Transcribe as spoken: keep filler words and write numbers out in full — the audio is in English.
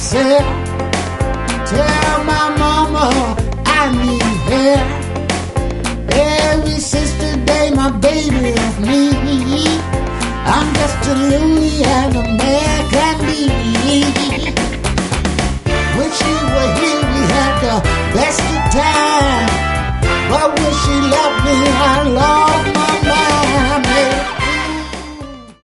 said, tell my mama I need her. Every sister day my baby left me. I'm just as lonely as a man can be. When she was here we had the best